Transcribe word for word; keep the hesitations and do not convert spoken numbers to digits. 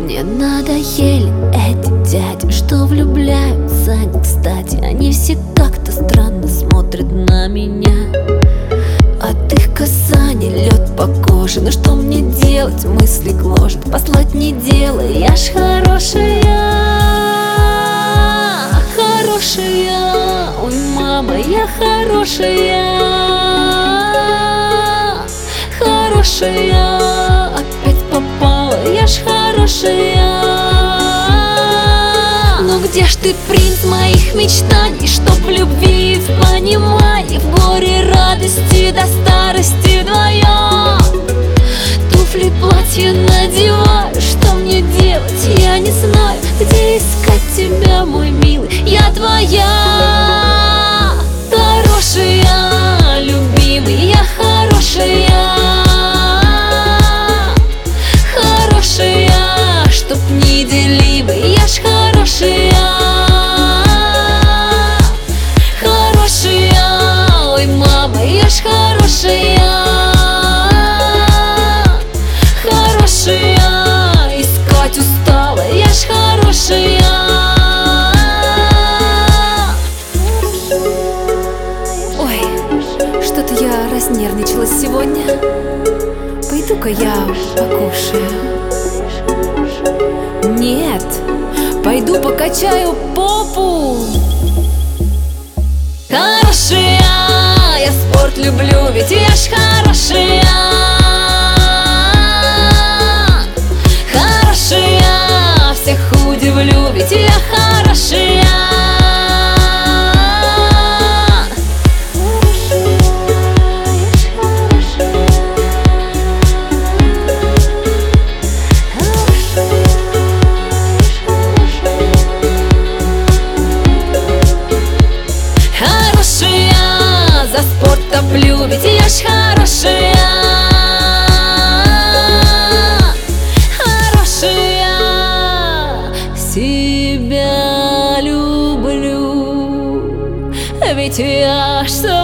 Мне надоели эти дяди, что влюбляются не кстати. Они все как-то странно смотрят на меня. От их касаний лед по коже. Но что мне делать, мысли гложет. Послать не дело, я ж хорошая. Хорошая, ой, мама, я хорошая. Хорошая, опять попала, я ж хорошая. Но где ж ты, принц моих мечтаний, чтоб в любви и в понимании, в горе радости до старости вдвоем? Туфли, платье надеваю, что мне делать, я не знаю. Где искать тебя, мой милый, я твоя. Хорошая, любимый, я хорошая. Хорошая, чтоб неделимый, я ж хорошая. Хорошая, ой, мама, я ж хорошая. Хорошая, искать устала, я ж хорошая. Ой, что-то я разнервничалась сегодня. Пойду-ка я покушаю. Нет, пойду покачаю попу. Хорошая, я спорт люблю, ведь я ж хорошая. Хорошая, всех удивлю, ведь я хорошая. За спорт топлю, ведь я ж хорошая. Хорошая, себя люблю, ведь я ж